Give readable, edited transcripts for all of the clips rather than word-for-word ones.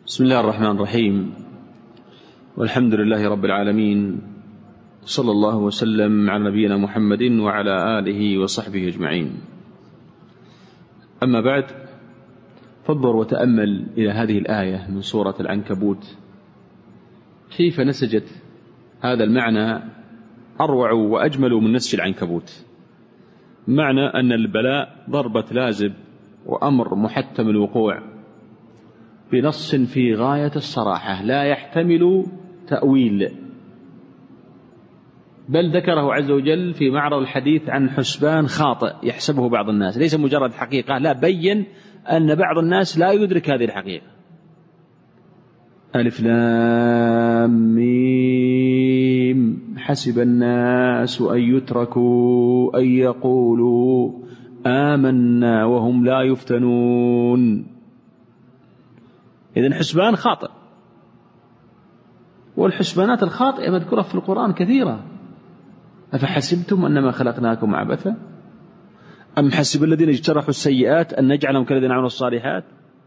بسم الله الرحمن الرحيم، والحمد لله رب العالمين، صلى الله وسلم على نبينا محمد وعلى آله وصحبه أجمعين. أما بعد، فانظر وتأمل إلى هذه الآية من سورة العنكبوت، كيف نسجت هذا المعنى أروع وأجمل من نسج العنكبوت. معنى أن البلاء ضربة لازم وأمر محتم الوقوع بنص في غاية الصراحة لا يحتمل تأويل، بل ذكره عز وجل في معرض الحديث عن حسبان خاطئ يحسبه بعض الناس، ليس مجرد حقيقة، لا، بين أن بعض الناس لا يدرك هذه الحقيقة. ألف لام ميم، حسب الناس أن يتركوا أن يقولوا آمنا وهم لا يفتنون. إذن حسبان خاطئ، والحسبانات الخاطئة مذكورة في القرآن كثيرة. أفحسبتم أنما خلقناكم عبثا أم حسب الذين اجترحوا السيئات أن نجعلهم كالذين عملوا الصالحات.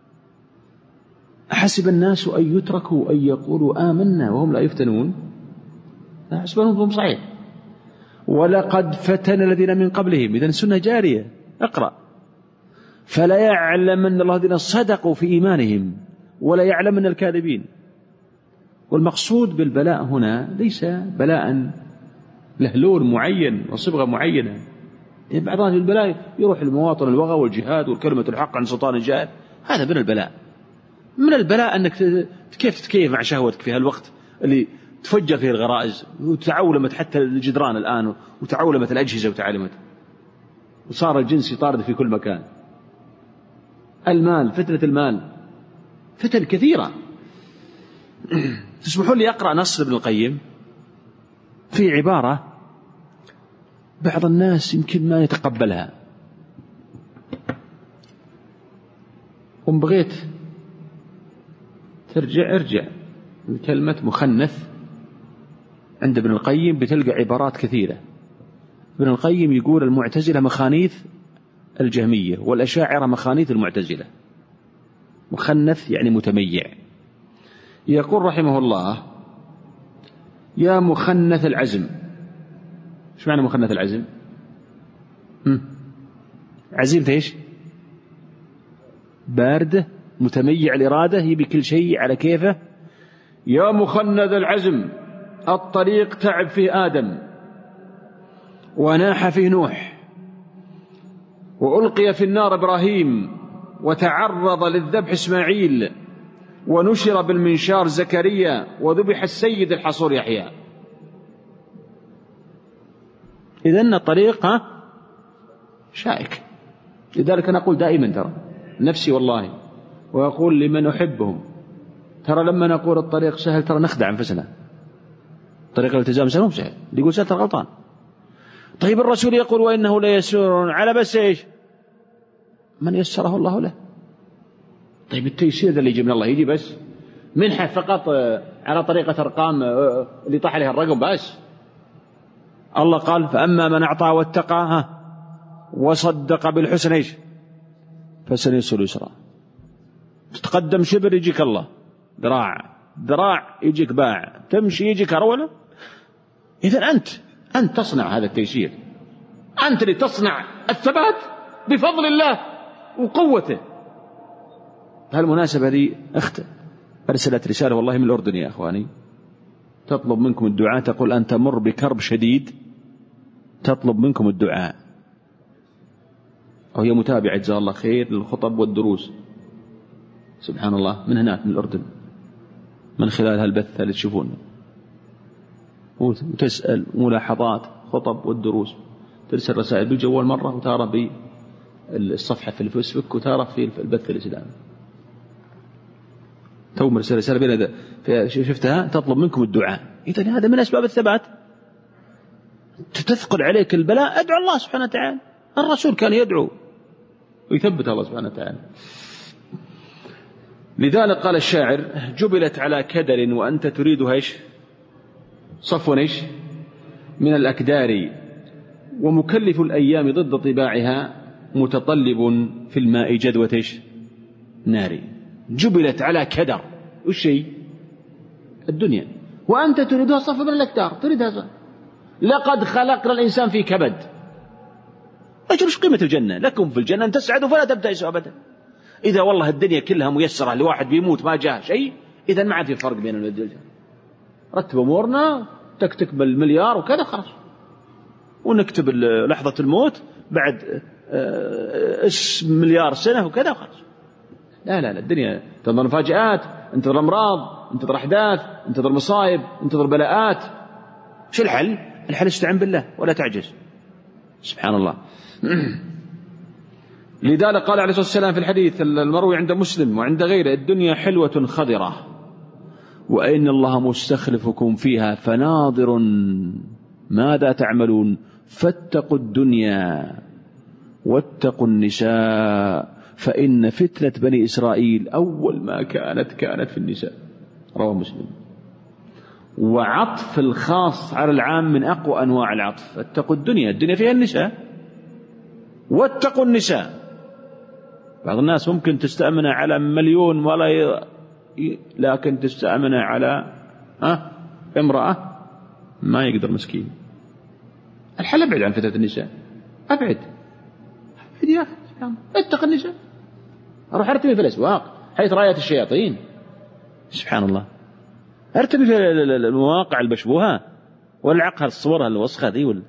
أحسب الناس أن يتركوا أن يقولوا آمنا وهم لا يفتنون. حسبانهم صحيح. ولقد فتن الذين من قبلهم، إذن سنة جارية، اقرأ. فلا يعلمن الله الذين صدقوا في إيمانهم ولا يعلمن الكاذبين. والمقصود بالبلاء هنا ليس بلاء له لون معين وصبغة معينة. بعض البلاء يروح لمواطن الوغى والجهاد والكلمة الحق عن سلطان الجائر، هذا من البلاء. من البلاء أنك كيف تتكيف مع شهوتك في هالوقت اللي تفجر فيه الغرائز وتعولمت حتى الجدران الآن، وتعولمت الأجهزة وتعلمت، وصار الجنس يطارد في كل مكان. المال، فتنة المال، فتن كثيرة. تسمحون لي أقرأ نص ابن القيم في عبارة بعض الناس يمكن ما يتقبلها، وإن بغيت ارجع من كلمة مخنث عند ابن القيم بتلقى عبارات كثيرة. ابن القيم يقول المعتزلة مخانيث الجهمية والأشاعرة مخانيث المعتزلة. مخنث يعني متميع. يقول رحمه الله: يا مخنث العزم. ايش معنى مخنث العزم؟ عزيمته ايش؟ باردة، متميع الإرادة، يبي كل شيء على كيفه. يا مخنث العزم، الطريق تعب فيه آدم وناح فيه نوح، وألقي في النار إبراهيم، وتعرض للذبح إسماعيل، ونشر بالمنشار زكريا، وذبح السيد الحصور يحيى. إذن الطريق شائك. لذلك أنا أقول دائما، ترى نفسي والله، وأقول لمن أحبهم، ترى لما نقول الطريق سهل ترى نخدع أنفسنا. طريق الالتزام سهل، سهل، اللي يقول سهل ترى غلطان. طيب الرسول يقول وإنه ليسير على بس إيش؟ من يسره الله له. طيب التيسير ذا اللي يجي من الله يجي بس منحة فقط على طريقة أرقام اللي طاح عليها الرقم بس. الله قال فأما من أعطى واتقى وصدق بالحسنى إيش؟ فسنيسر يسرا. تتقدم شبر يجيك الله ذراع يجيك باع، تمشي يجيك هرولة. إذن أنت تصنع هذا التيسير، أنت اللي تصنع الثبات بفضل الله وقوته. هالمناسبة هذه أخت أرسلت رسالة والله من الأردن يا أخواني، تطلب منكم الدعاء، تقول أن تمر بكرب شديد، تطلب منكم الدعاء. وهي متابعة جزاها الله خير للخطب والدروس، سبحان الله، من هناك من الأردن، من خلال هالبث اللي تشوفونه، وتسأل ملاحظات خطب والدروس، ترسل رسائل بالجوال مرة، وتارى بالصفحة في الفيسبوك، وتارى في البث الإسلامي. تو مرسل رسالة بين شفتها تطلب منكم الدعاء. إذن هذا من أسباب الثبات. تثقل عليك البلاء، أدعو الله سبحانه وتعالى. الرسول كان يدعو ويثبت الله سبحانه وتعالى. لذلك قال الشاعر جبلت على كدر وأنت تريدها إيش؟ صفو إيش؟ من الأكدار، ومكلف الأيام ضد طباعها، متطلب في الماء جدوة إيش؟ ناري. جبلت على كدر، والشيء الدنيا، وأنت تريدها صفا من الأكتار، تريدها صفا. لقد خلقنا الإنسان في كبد. أجل إيش قيمة الجنة؟ لكم في الجنة أن تسعدوا فلا تبتئسوا أبدا. إذا والله الدنيا كلها ميسرة لواحد بيموت ما جاء شيء، إذا ما عاد في فرق بين الجنة والجنة. رتب أمورنا تكتب المليار وكذا خلاص، ونكتب لحظة الموت بعد مليار سنة وكذا خلاص. لا الدنيا تنظر مفاجآت، انتظر أمراض، انتظر أحداث، انتظر مصائب، انتظر بلاءات. شو الحل؟ الحل استعن بالله ولا تعجز. سبحان الله. لذلك قال عليه الصلاة والسلام في الحديث المروي عند مسلم وعند غيره: الدنيا حلوة خضرة وإن الله مستخلفكم فيها فناظر ماذا تعملون فاتقوا الدنيا واتقوا النساء فإن فتنة بني إسرائيل أول ما كانت في النساء. رواه مسلم. وعطف الخاص على العام من أقوى أنواع العطف. اتقوا الدنيا فيها النساء، واتقوا النساء. بعض الناس ممكن تستأمن على مليون لكن تستأمن على امرأة ما يقدر مسكين. الحل ابعد عن فتنة النساء، ابعد يا أخي، اتق النساء. أروح ارتمي في الأسواق حيث راية الشياطين. سبحان الله. ارتمي في المواقع المشبوهة والعقها الصورة الوسخة ذي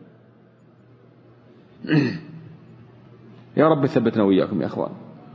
يا رب ثبتنا وإياكم يا أخوان.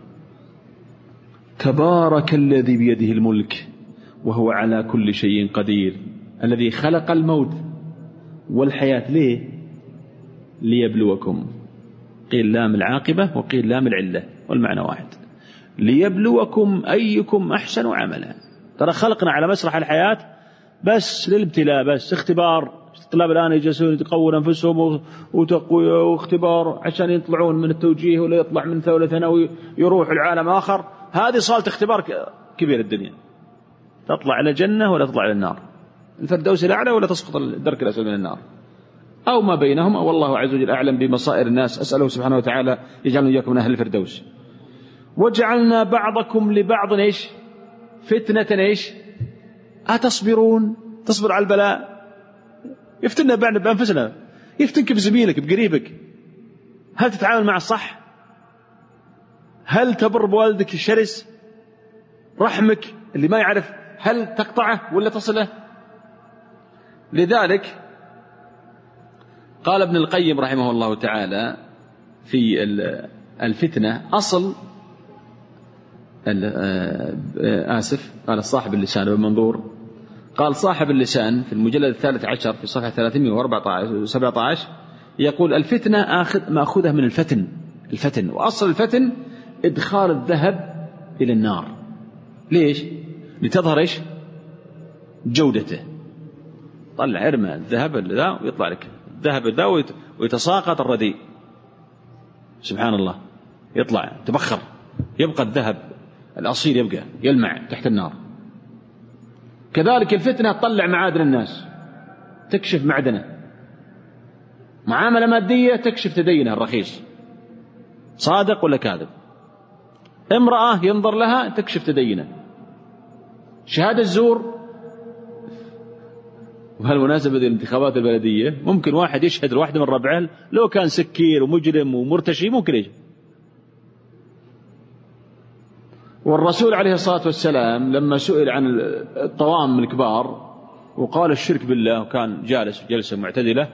تبارك الذي بيده الملك وهو على كل شيء قدير الذي خلق الموت والحياة. ليه؟ ليبلوكم. قيل لام العاقبة وقيل لام العلة والمعنى واحد. ليبلوكم أيكم أحسن عملا. ترى خلقنا على مسرح الحياة بس للابتلاء، بس اختبار. الطلاب الآن يجلسون يقوون أنفسهم وتقوية واختبار عشان يطلعون من التوجيه ولا يطلع من ثانوي يروح العالم آخر. هذه صارت اختبار كبير الدنيا. تطلع إلى الجنة ولا تطلع إلى النار، الفردوس الأعلى ولا تسقط الدرك الأسفل من النار، أو ما بينهما. والله عز وجل أعلم بمصائر الناس. أسأله سبحانه وتعالى يجعلنا إياكم من أهل الفردوس. وجعلنا بعضكم لبعض إيش؟ فتنة إيش؟ أتصبرون؟ تصبر على البلاء. يفتنا بأنفسنا، يفتنك بزميلك بقريبك. هل تتعامل مع الصح؟ هل تبر بوالدك الشرس؟ رحمك اللي ما يعرف هل تقطعه ولا تصله؟ لذلك قال ابن القيم رحمه الله تعالى في الفتنة أصل قال صاحب اللسان بالمنظور، قال صاحب اللسان في المجلد 13 في صفحة 317 يقول: الفتنة مأخوذة من الفتن، وأصل الفتن إدخال الذهب إلى النار. ليش؟ لتظهر إيش؟ جودته. طلع ارمى الذهب ذا ويطلع لك الذهب ذا ويتساقط الرديء. سبحان الله. يطلع تبخر، يبقى الذهب الأصيل يبقى يلمع تحت النار. كذلك الفتنة تطلع معادن الناس، تكشف معدنه. معاملة مادية تكشف تدينه الرخيص صادق ولا كاذب. امرأة ينظر لها تكشف تدينه. شهادة الزور. وهالمناسبة الانتخابات البلدية ممكن واحد يشهد لواحد من ربعه لو كان سكير ومجرم ومرتشي ممكن يجي. والرسول عليه الصلاة والسلام لما سئل عن الطوام الكبار وقال الشرك بالله وكان جالس جلسة معتدلة،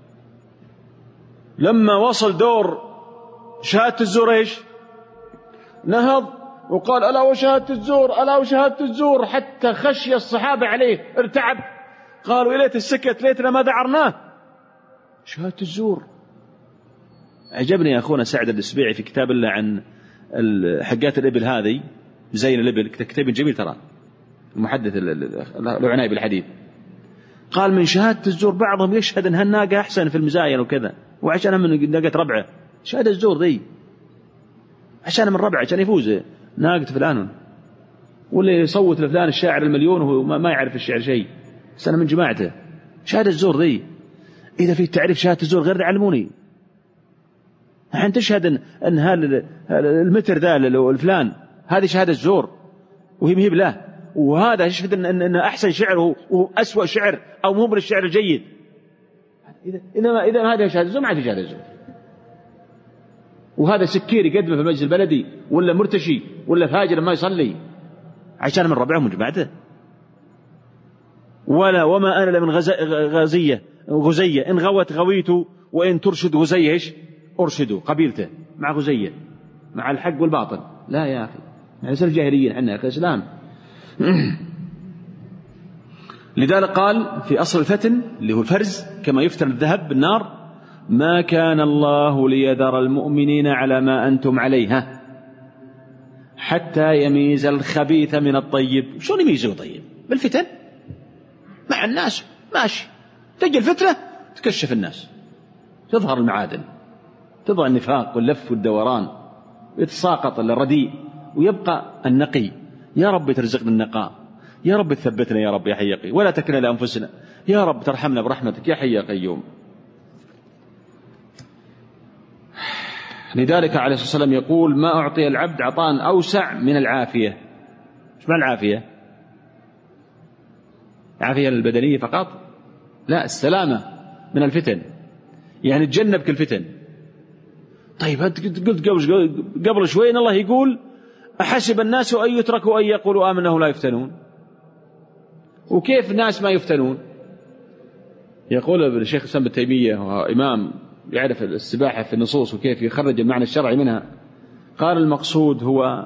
لما وصل دور شهادة الزور ايش؟ نهض وقال: ألا وشهادة الزور، ألا وشهادة الزور، حتى خشي الصحابة عليه، ارتعب. قالوا: إليت السكت، ليتنا ما ذعرناه. شهادة الزور. عجبني يا أخونا سعد السبيعي في كتاب الله عن حقات الإبل هذه، زين الإبل، كتاب جميل ترى، المحدث له عناية بالحديث. قال: من شهادة الزور بعضهم يشهد أن هالناقة أحسن في المزاين وكذا، وعشان من ناقة ربعه. شهادة الزور ذي عشان من ربعه، عشان يفوز ناقة فلان، ولا يصوت لفلان الشاعر المليون وهو ما يعرف الشعر شيء، سنة من جماعته. شهادة الزور ذي. إذا في تعريف شهادة الزور غير علموني. نحن تشهد أن المتر ذا الفلان هذه شهادة الزور وهي مهيب له، وهذا يشهد أن أحسن شعر وأسوأ شعر أو مو من الشعر الجيد. إذا هذا شهادة زور ما عاد شهادة زور. وهذا سكير يقدمه في المجلس البلدي ولا مرتشي ولا فاجر ما يصلي عشان من ربعهم وجماعته. وما أنا لمن غزية إن غوت غويت وإن ترشد غزية إيش أرشدوا قبيلته مع غزية مع الحق والباطل. لا يا أخي ليس الجاهليين عندنا في الإسلام. لذلك قال في أصل الفتن اللي هو الفرز كما يفتن الذهب بالنار ما كان الله ليذر المؤمنين على ما أنتم عليه حتى يميز الخبيث من الطيب. شلون يميزه طيب؟ بالفتن مع الناس ماشي، تجي الفتنة تكشف الناس، تظهر المعادن، تظهر النفاق واللف والدوران، يتساقط الرديء ويبقى النقي. يا رب ترزقنا النقاء، يا رب تثبتنا يا رب يا حي يا قيوم، ولا تكلنا لأنفسنا يا رب ترحمنا برحمتك يا حي يا قيوم. لذلك عليه الصلاة والسلام يقول ما أعطي العبد عطاء أوسع من العافية. ايش معنى العافية؟ العافية البدنية فقط؟ لا، السلامة من الفتن، يعني تجنبك الفتن. طيب قلت قبل شوي إن الله يقول أحسب الناس أن يتركوا أن يقولوا آمنوا لا يفتنون. وكيف الناس ما يفتنون؟ يقول الشيخ الإسلام ابن تيمية وهو إمام يعرف السباحة في النصوص وكيف يخرج المعنى الشرعي منها. قال المقصود هو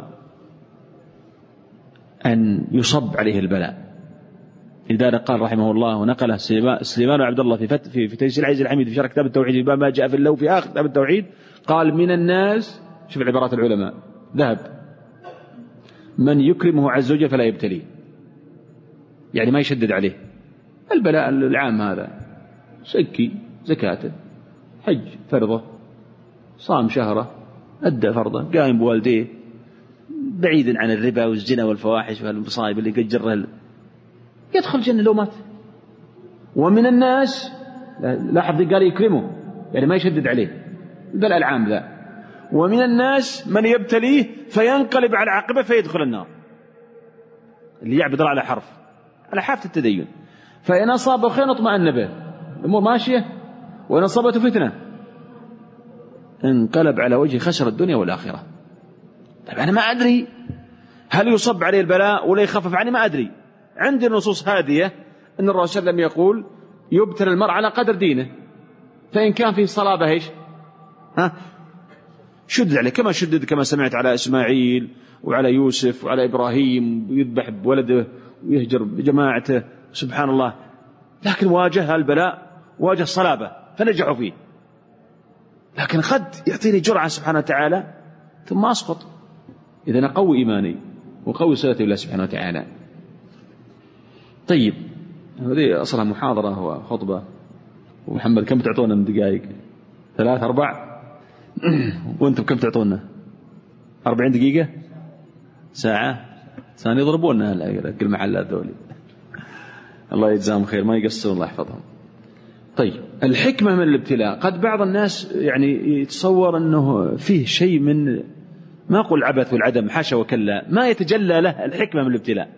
أن يصب عليه البلاء. لذلك قال رحمه الله ونقله سليمان عبد الله في تيسير العزيز الحميد في شرح كتاب التوحيد ما جاء في اللو في آخر كتاب التوحيد قال من الناس، شوف العبارات العلماء ذهب، من يكرمه عز وجل فلا يبتليه، يعني ما يشدد عليه. البلاء العام هذا سكي زكاته، حج فرضه، صام شهره، أدى فرضه، قائم بوالديه، بعيد عن الربا والزنا والفواحش والمصائب اللي قد جره يدخل الجنة لو مات. ومن الناس لاحظ قال يكرمه يعني ما يشدد عليه، البلاء العام ذا. ومن الناس من يبتليه فينقلب على عقبه فيدخل النار، اللي يعبد الله على حافة التدين. فإن أصابه خير اطمأن به، الأمور ماشية، وإن أصابته فتنة انقلب على وجه خسر الدنيا والآخرة. طيب أنا ما أدري هل يصب عليه البلاء ولا يخفف عني، ما أدري. عندي نصوص هادية أن الرسول صلى الله عليه وسلم يقول يبتلى المرء على قدر دينه، فإن كان فيه صلابة ايش شدد عليه، كما سمعت على إسماعيل وعلى يوسف وعلى إبراهيم، يذبح بولده ويهجر بجماعته سبحان الله، لكن واجه البلاء، واجه الصلابة فنجحوا فيه. لكن قد يعطيني جرعة سبحانه وتعالى ثم أسقط. إذن أقوي إيماني وقوي صلتي بالله سبحانه وتعالى. طيب هذه أصلها محاضرة وخطبة. ومحمد كم تعطونا من دقائق؟ 3 4 وأنتم كم تعطونا؟ 40 دقيقة؟ ساعة؟ ثاني يضربونا كل محلات ذولي. الله يجزاهم خير، ما يقصرون الله يحفظهم. طيب الحكمة من الابتلاء، قد بعض الناس يعني يتصور أنه فيه شيء من، ما أقول العبث والعدم حاشا وكلا، ما يتجلى له الحكمة من الابتلاء.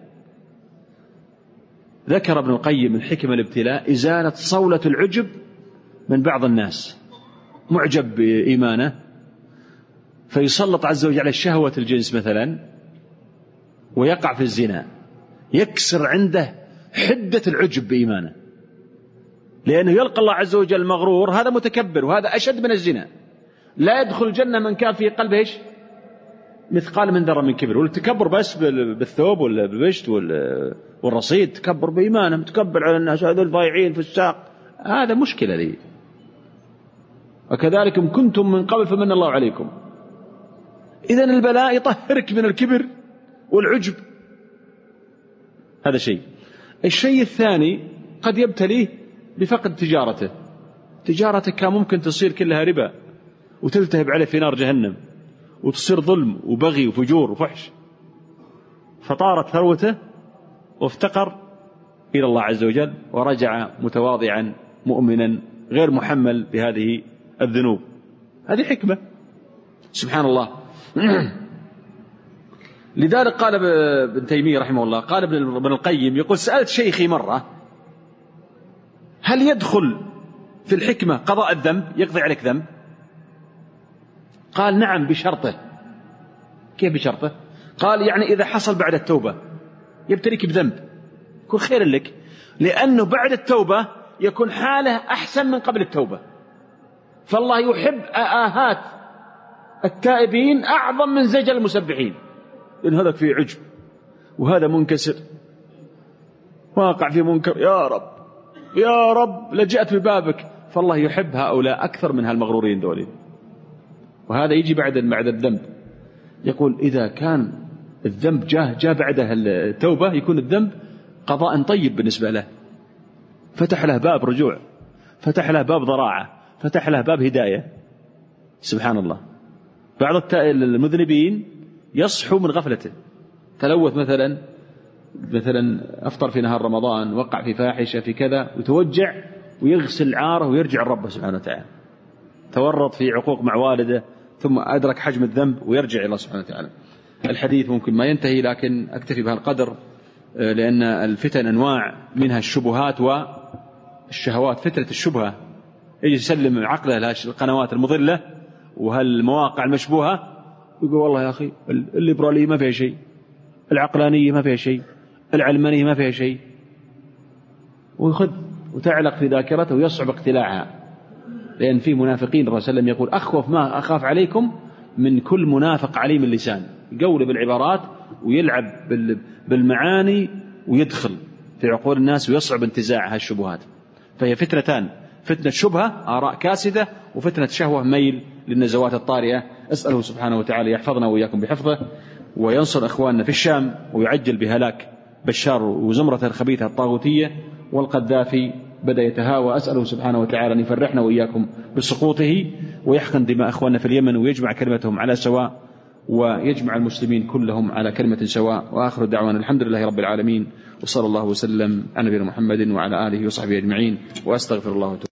ذكر ابن القيم الحكمة الابتلاء إزالة صولة العجب من بعض الناس، معجب بإيمانه فيسلط عز وجل على شهوة الجنس مثلا ويقع في الزنا، يكسر عنده حدة العجب بإيمانه، لأنه يلقى الله عز وجل مغرور، هذا متكبر وهذا أشد من الزنا. لا يدخل الجنة من كان في قلبه إيش؟ مثقال من ذرة من كبر. والتكبر بس بالثوب ولا بالبشت والرصيد، تكبر بإيمانه، متكبر على الناس، هذول ضايعين في الساق، هذا مشكلة لي. وكذلك كنتم من قبل فمن الله عليكم. إذن البلاء يطهرك من الكبر والعجب، هذا شيء. الشيء الثاني قد يبتليه بفقد تجارته كان ممكن تصير كلها ربا وتلتهب عليه في نار جهنم، وتصير ظلم وبغي وفجور وفحش، فطارت ثروته وافتقر إلى الله عز وجل ورجع متواضعا مؤمنا غير محمل بهذه الذنوب. هذه حكمة سبحان الله. لذلك قال ابن تيمية رحمه الله، قال ابن القيم يقول: سألت شيخي مرة: هل يدخل في الحكمة قضاء الذنب، يقضي عليك ذنب؟ قال: نعم بشرطه. كيف بشرطه؟ قال: يعني إذا حصل بعد التوبة يبتليك بذنب يكون خير لك، لأنه بعد التوبة يكون حاله أحسن من قبل التوبة، فالله يحب آهات التائبين أعظم من زجل المسبحين، لأن هذا فيه عجب وهذا منكسر واقع في منكر، يا رب يا رب لجأت ببابك، فالله يحب هؤلاء أكثر من هالمغرورين دولين. وهذا يجي بعد الذنب. يقول: إذا كان الذنب جاء بعدها التوبة يكون الذنب قضاء طيب بالنسبة له، فتح له باب رجوع، فتح له باب ضراعة، فتح له باب هداية. سبحان الله. بعض المذنبين يصحوا من غفلته، تلوث مثلا أفطر في نهار رمضان، وقع في فاحشة في كذا، وتوجع ويغسل عاره ويرجع الرب سبحانه وتعالى. تورط في عقوق مع والده ثم أدرك حجم الذنب ويرجع إلى الله سبحانه وتعالى. الحديث ممكن ما ينتهي، لكن أكتفي بهالقدر، لأن الفتن أنواع، منها الشبهات والشهوات. فتنة الشبهة يجي يسلم عقله للقنوات المضلة وهالمواقع المشبوهة، يقول: والله يا أخي الليبرالية ما فيها شيء، العقلانية ما فيها شيء، العلمانية ما فيها شيء، ويخذ وتعلق في ذاكرته ويصعب اقتلاعها. لأن في منافقين الرسول صلى الله عليه وسلم يقول: أخوف ما أخاف عليكم من كل منافق عليم اللسان، يقول بالعبارات ويلعب بالمعاني ويدخل في عقول الناس ويصعب انتزاع هالشبهات. فهي فتنتان: فتنة شبهة آراء كاسدة، وفتنة شهوة ميل للنزوات الطارئة. أسأله سبحانه وتعالى يحفظنا وإياكم بحفظه، وينصر إخواننا في الشام، ويعجل بهلاك بشار وزمرة الخبيثة الطاغوتية، والقذافي بدأ يتهاوى. أسأله سبحانه وتعالى أن يفرحنا وإياكم بسقوطه، ويحقن دماء أخواننا في اليمن، ويجمع كلمتهم على سواء، ويجمع المسلمين كلهم على كلمة سواء. وآخر دعوانا الحمد لله رب العالمين، وصلى الله وسلم على نبينا محمد وعلى آله وصحبه أجمعين، وأستغفر الله.